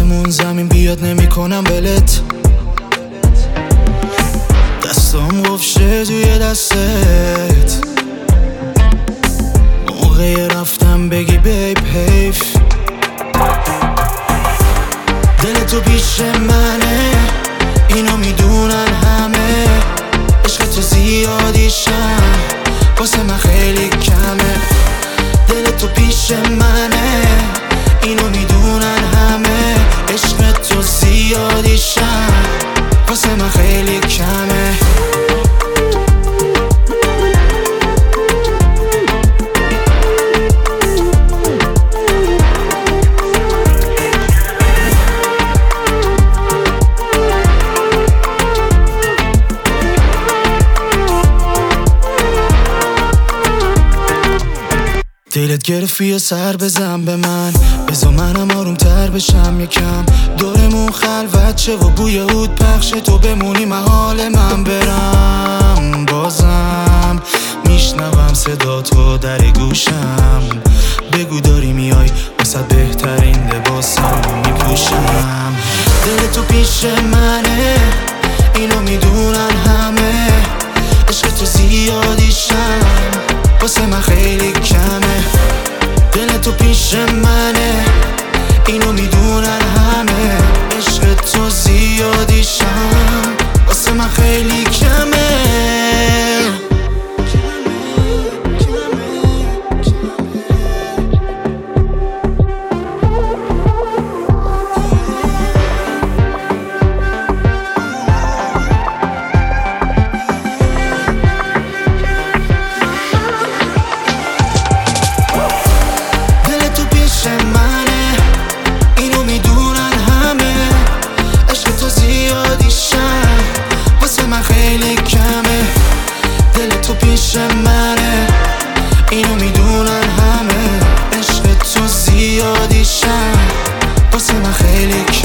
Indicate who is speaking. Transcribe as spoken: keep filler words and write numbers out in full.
Speaker 1: آسمون زمین بیاد نمی کنم ولت. دستام گفشه توی دستت، موقع رفتم بگی بیب حیف. دل تو پیش منه، اینو میدونن همه. عشق تو زیادیشم واسه من خیلی کمه. دل تو پیش منه، اینو میدونن همه. عشق تو زیادیشم واسه من خیلی کمه. دلت گرفتی و سر بزن به من، بذار منم آروم تر بشم یکم. دورمون خلوت شه و بوی عود پخشه، تو بمونی محال من برم. بازم میشنوم صدا تو در گوشم، بگو داری میای واسه بهترین لباسم میپوشم. دل تو پیش منه، اینو میدونن همه. عشق تو زیادیشم واسه من خیلی کمه. دل تو پیش منه، اینو میدونن همه. عشق تو زیادیشم واسه من خیلی کمه. پیش منه، اینو میدونن همه. عشق تو زیادیشم واسه من خیلی